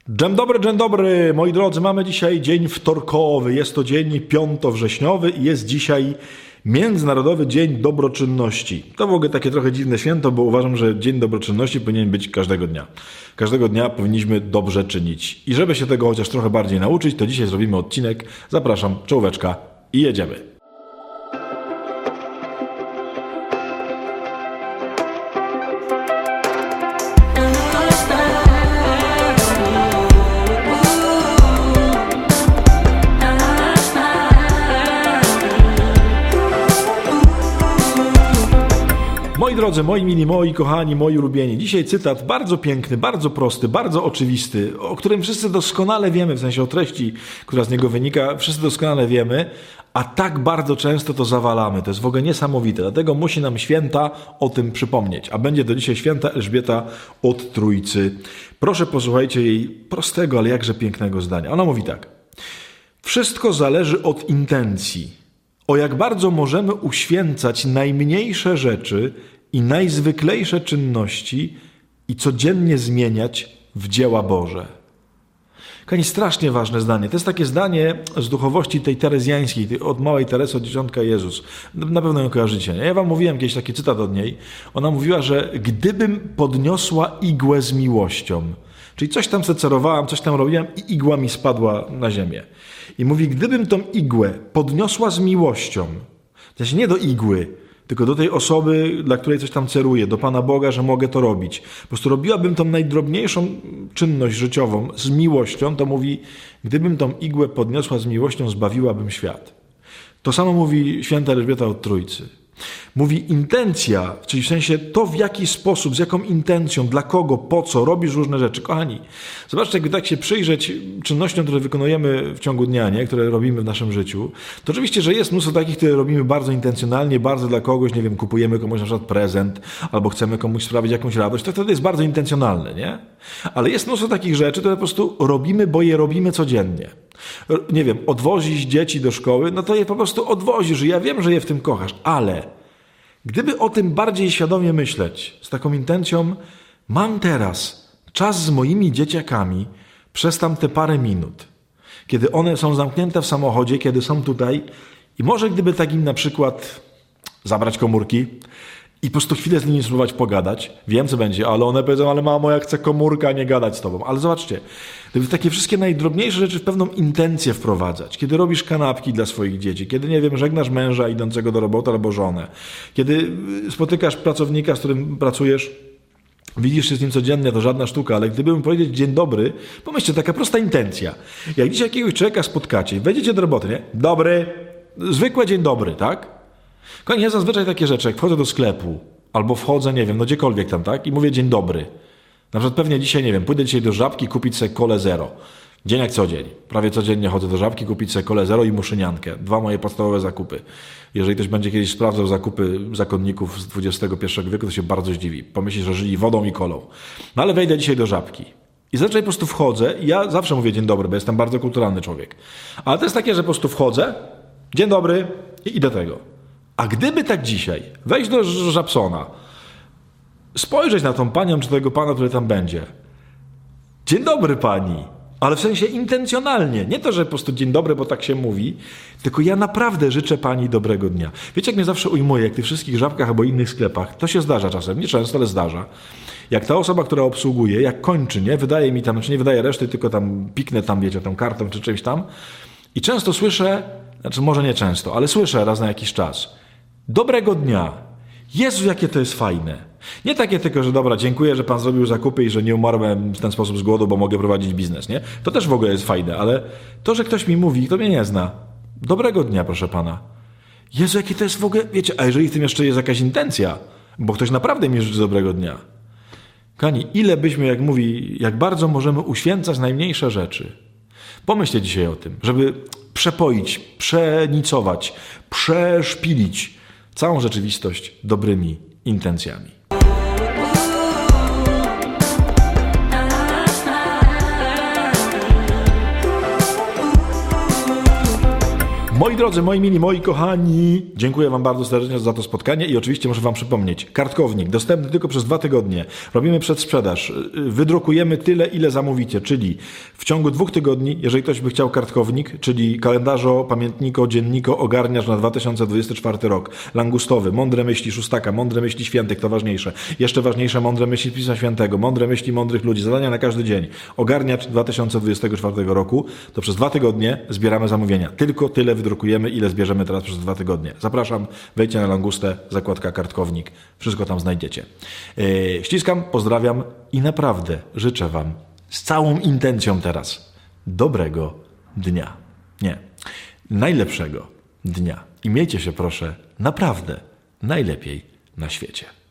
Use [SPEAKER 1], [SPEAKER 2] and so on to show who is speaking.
[SPEAKER 1] Dzień dobry, moi drodzy, mamy dzisiaj dzień wtorkowy, jest to dzień piątowrześniowy i jest dzisiaj Międzynarodowy Dzień Dobroczynności. To w ogóle takie trochę dziwne święto, bo uważam, że Dzień Dobroczynności powinien być każdego dnia. Każdego dnia powinniśmy dobrze czynić. I żeby się tego chociaż trochę bardziej nauczyć, to dzisiaj zrobimy odcinek. Zapraszam, czołóweczka i jedziemy. Moi drodzy, moi mili, moi kochani, moi ulubieni. Dzisiaj cytat bardzo piękny, bardzo prosty, bardzo oczywisty, o którym wszyscy doskonale wiemy, w sensie o treści, która z niego wynika, wszyscy doskonale wiemy, a tak bardzo często to zawalamy. To jest w ogóle niesamowite, dlatego musi nam święta o tym przypomnieć. A będzie to dzisiaj święta Elżbieta od Trójcy. Proszę posłuchajcie jej prostego, ale jakże pięknego zdania. Ona mówi tak. Wszystko zależy od intencji. O jak bardzo możemy uświęcać najmniejsze rzeczy i najzwyklejsze czynności i codziennie zmieniać w dzieła Boże. Kochani, strasznie ważne zdanie. To jest takie zdanie z duchowości tej terezjańskiej, od małej Teresy, od Dzieciątka Jezus. Na pewno ją kojarzycie. Nie? Ja wam mówiłem kiedyś taki cytat od niej. Ona mówiła, że gdybym podniosła igłę z miłością, czyli coś tam secerowałam, coś tam robiłam i igła mi spadła na ziemię. I mówi, gdybym tą igłę podniosła z miłością, to znaczy nie do igły, tylko do tej osoby, dla której coś tam ceruję, do Pana Boga, że mogę to robić. Po prostu robiłabym tą najdrobniejszą czynność życiową z miłością, to mówi, gdybym tą igłę podniosła z miłością, zbawiłabym świat. To samo mówi święta Elżbieta od Trójcy. Mówi intencja, czyli w sensie to, w jaki sposób, z jaką intencją, dla kogo, po co robisz różne rzeczy. Kochani, zobaczcie, jakby tak się przyjrzeć czynnościom, które wykonujemy w ciągu dnia, nie? Które robimy w naszym życiu, to oczywiście, że jest mnóstwo takich, które robimy bardzo intencjonalnie, bardzo dla kogoś, nie wiem, kupujemy komuś na przykład prezent, albo chcemy komuś sprawić jakąś radość, to wtedy jest bardzo intencjonalne, nie? Ale jest mnóstwo takich rzeczy, które po prostu robimy, bo je robimy codziennie. Nie wiem, odwozisz dzieci do szkoły, no to je po prostu odwozisz i ja wiem, że je w tym kochasz, ale gdyby o tym bardziej świadomie myśleć, z taką intencją, mam teraz czas z moimi dzieciakami przez tamte parę minut, kiedy one są zamknięte w samochodzie, kiedy są tutaj i może gdyby tak im na przykład zabrać komórki i po prostu chwilę z nimi spróbować pogadać. Wiem, co będzie, ale one powiedzą, ale mamo, ja chcę komórkę, a nie gadać z tobą. Ale zobaczcie, gdyby takie wszystkie najdrobniejsze rzeczy w pewną intencję wprowadzać. Kiedy robisz kanapki dla swoich dzieci, kiedy, nie wiem, żegnasz męża idącego do roboty albo żonę, kiedy spotykasz pracownika, z którym pracujesz, widzisz się z nim codziennie, to żadna sztuka, ale gdybym powiedzieć dzień dobry, pomyślcie, taka prosta intencja. Jak dzisiaj jakiegoś człowieka spotkacie i wejdziecie do roboty, nie? Dobry, zwykłe dzień dobry, tak? Kochani, ja zazwyczaj takie rzeczy, jak wchodzę do sklepu, albo wchodzę, nie wiem, no gdziekolwiek tam, tak? I mówię dzień dobry. Na przykład pewnie dzisiaj, nie wiem, pójdę dzisiaj do Żabki kupić sobie Colę Zero. Dzień jak co dzień. Prawie codziennie chodzę do Żabki kupić sobie Colę Zero i muszyniankę. 2 moje podstawowe zakupy. Jeżeli ktoś będzie kiedyś sprawdzał zakupy zakonników z XXI wieku, to się bardzo zdziwi. Pomyśli, że żyli wodą i kolą. No ale wejdę dzisiaj do Żabki. I zazwyczaj po prostu wchodzę i ja zawsze mówię dzień dobry, bo jestem bardzo kulturalny człowiek. Ale to jest takie, że po prostu wchodzę, dzień dobry i idę tego. A gdyby tak dzisiaj wejść do Żabsona, spojrzeć na tą panią czy tego pana, który tam będzie. Dzień dobry pani, ale w sensie intencjonalnie. Nie to, że po prostu dzień dobry, bo tak się mówi, tylko ja naprawdę życzę pani dobrego dnia. Wiecie, jak mnie zawsze ujmuje, jak w tych wszystkich Żabkach albo innych sklepach, to się zdarza czasem, nie często, ale zdarza. Jak ta osoba, która obsługuje, jak kończy, nie, wydaje mi tam, znaczy nie wydaje reszty, tylko tam piknę tam, wiecie, tą kartą czy czymś tam i często słyszę, znaczy może nie często, ale słyszę raz na jakiś czas. Dobrego dnia. Jezu, jakie to jest fajne. Nie takie tylko, że dobra, dziękuję, że pan zrobił zakupy i że nie umarłem w ten sposób z głodu, bo mogę prowadzić biznes, nie? To też w ogóle jest fajne, ale to, że ktoś mi mówi, kto mnie nie zna. Dobrego dnia, proszę pana. Jezu, jakie to jest w ogóle, wiecie, a jeżeli w tym jeszcze jest jakaś intencja, bo ktoś naprawdę mi życzy dobrego dnia. Kochani, ile byśmy, jak mówi, jak bardzo możemy uświęcać najmniejsze rzeczy. Pomyślcie dzisiaj o tym, żeby przepoić, przenicować, przeszpilić całą rzeczywistość dobrymi intencjami. Moi drodzy, moi mili, moi kochani, dziękuję wam bardzo serdecznie za to spotkanie i oczywiście muszę wam przypomnieć, kartkownik dostępny tylko przez 2 tygodnie. Robimy przedsprzedaż, wydrukujemy tyle, ile zamówicie, czyli w ciągu 2 tygodni, jeżeli ktoś by chciał kartkownik, czyli kalendarzo, pamiętniko, dzienniko, ogarniacz na 2024 rok, langustowy, mądre myśli Szóstaka, mądre myśli świętych, to ważniejsze, jeszcze ważniejsze mądre myśli Pisma Świętego, mądre myśli mądrych ludzi, zadania na każdy dzień, ogarniacz 2024 roku, to przez 2 tygodnie zbieramy zamówienia. Tylko tyle wydrukujemy, ile zbierzemy teraz przez 2 tygodnie. Zapraszam, wejdźcie na Langustę, zakładka kartkownik, wszystko tam znajdziecie. Ściskam, pozdrawiam i naprawdę życzę wam z całą intencją teraz dobrego dnia. Nie, najlepszego dnia. I miejcie się proszę naprawdę najlepiej na świecie.